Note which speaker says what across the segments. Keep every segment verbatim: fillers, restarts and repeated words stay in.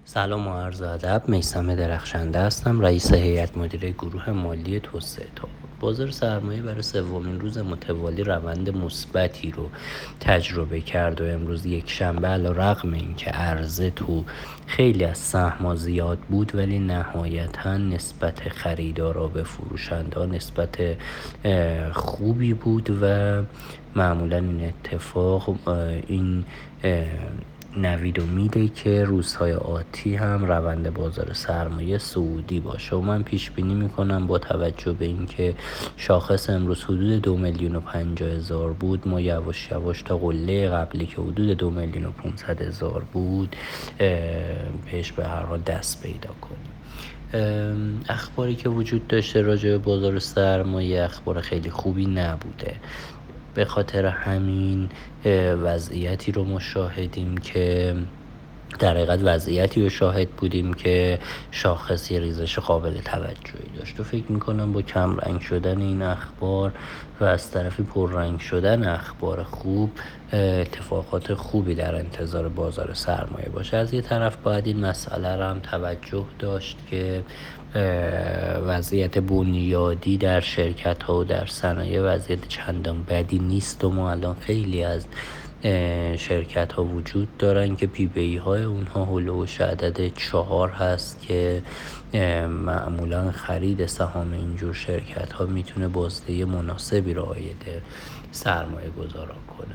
Speaker 1: سلام و عرض ادب. میثم درخشنده هستم، رئیس هیئت مدیره گروه مالی توسعه تابان. بازار سرمایه برای سومین روز متوالی روند مثبتی رو تجربه کرد و امروز یک شنبه علیرغم اینکه عرضه تو خیلی از سهم‌ها زیاد بود ولی نهایتاً نسبت خریدارا به فروشنده نسبت خوبی بود و معمولاً این اتفاق این نوید و میده که روزهای آتی هم روند بازار سرمایه صعودی باشه و من پیش بینی میکنم با توجه به اینکه شاخص امروز حدود دو میلیون و پنجاه هزار بود، ما یواش یواش تا قله قبلی که حدود دو میلیون و پونصد هزار بود بهش به هر حال دست پیدا کنیم. اخباری که وجود داشته راجع به بازار سرمایه اخبار خیلی خوبی نبوده، به خاطر همین وضعیتی رو مشاهدیم که در حقیقت وضعیتی رو شاهد بودیم که شاخص یه ریزش قابل توجهی داشت و فکر میکنم با کم رنگ شدن این اخبار و از طرفی پررنگ شدن اخبار خوب اتفاقات خوبی در انتظار بازار سرمایه باشه. از یه طرف باید این مسئله رو هم توجه داشت که وضعیت بنیادی در شرکت ها و در صنایع وضعیت چندان بدی نیست و ما الان خیلی از شرکت ها وجود دارن که پی بی های اونها هلوش عدد چهار هست که معمولا خرید سهام اینجور شرکت ها میتونه بازده مناسبی رو عاید سرمایه گذاران کنه.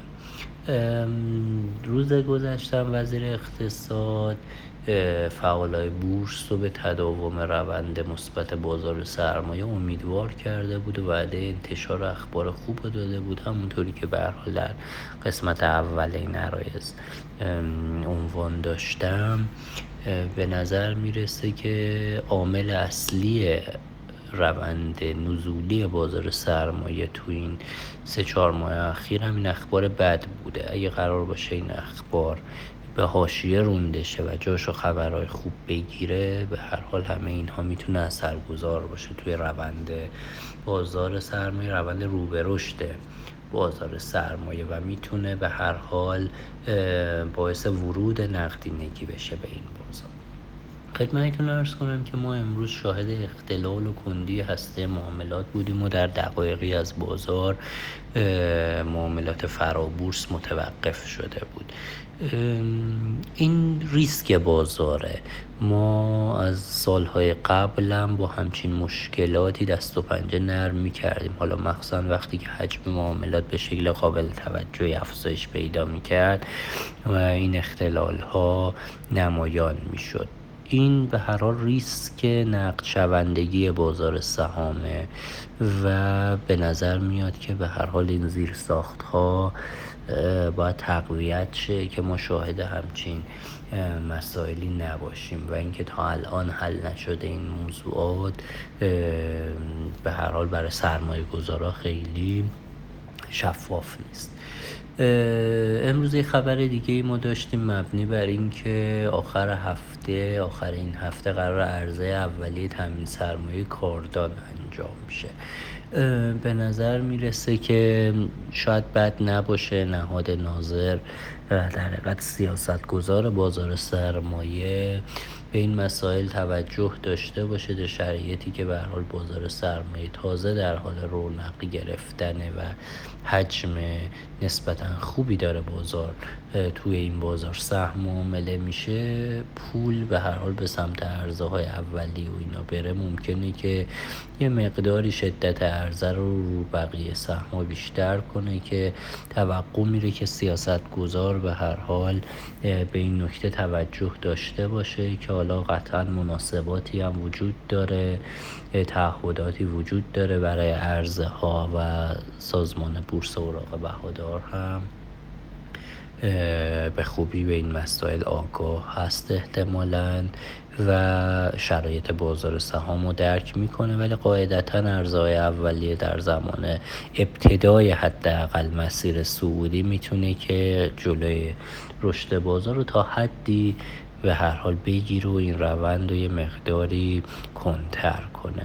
Speaker 1: روز گذشتم وزیر اقتصاد فعالای بورس رو به تداوم روند مثبت بازار سرمایه امیدوار کرده بود و وعده انتشار اخبار خوب داده بود، همونطوری که به هر حال در قسمت اول این عرایض عنوان داشتم. به نظر میرسه که عامل اصلی روند نزولی بازار سرمایه تو این سه چهار ماه اخیر همین اخبار بد بوده. اگه قرار باشه این اخبار به حاشیه رونده شه و جاشو خبرهای خوب بگیره، به هر حال همه اینها میتونه اثرگذار باشه توی روند بازار سرمایه، روند رو به رشد بازار سرمایه و میتونه به هر حال باعث ورود نقدینگی بشه به این بازار. خدمتتون عرض کنم که ما امروز شاهد اختلال و کندی هسته معاملات بودیم و در دقایقی از بازار معاملات فرابورس متوقف شده بود. این ریسک بازاره. ما از سالهای قبل هم با همچین مشکلاتی دست و پنجه نرم می کردیم، حالا مخصوصا وقتی که حجم معاملات به شکل قابل توجهی افزایش پیدا می کرد و این اختلال ها نمایان می شد. این به هر حال ریسک نقد شوندگی بازار سهامه و به نظر میاد که به هر حال این زیرساخت ها باید تقویت شه که ما شاهد همچین مسائلی نباشیم و اینکه تا الان حل نشده این موضوعات به هر حال برای سرمایه گذارا خیلی شفاف نیست. امروز یه خبر دیگه ما داشتیم مبنی بر این که آخر هفته آخر این هفته قرار عرضه اولیه تامین سرمایه کاردان انجام میشه. به نظر میرسه که شاید بد نباشه نهاد ناظر در حقیقت سیاست گذار بازار سرمایه به این مسائل توجه داشته باشه در شرایطی که به هر حال بازار سرمایه تازه در حال رونق گرفتنه و حجم نسبتاً خوبی داره بازار توی این بازار سهم معامله میشه، پول به هر حال به سمت عرضه های اولی و اینا بره، ممکنه که یه مقداری شدت عرضه رو رو بقیه سهم بیشتر کنه که توقع میره که سیاست گذار به هر حال به این نکته توجه داشته باشه که حالا قطعا مناسباتی هم وجود داره، تعهداتی وجود داره برای عرضه ها و سازمان بورس اوراق بهادار هم به خوبی به این مسائل آگاه هست احتمالاً و شرایط بازار سهام رو درک میکنه، ولی قاعدتاً ارزهای اولیه در زمان ابتدای حداقل مسیر صعودی میتونه که جلوی رشد بازار رو تا حدی به هر حال بگیره و این روند رو یه مقداری کنتر کنه.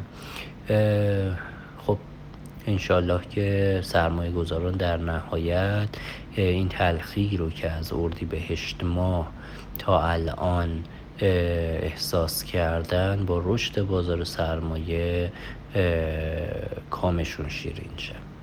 Speaker 1: خب انشالله که سرمایه گذاران در نهایت این تلخی رو که از اردیبهشت ماه تا الان احساس کردن با رشد بازار سرمایه کامشون شیرین شه.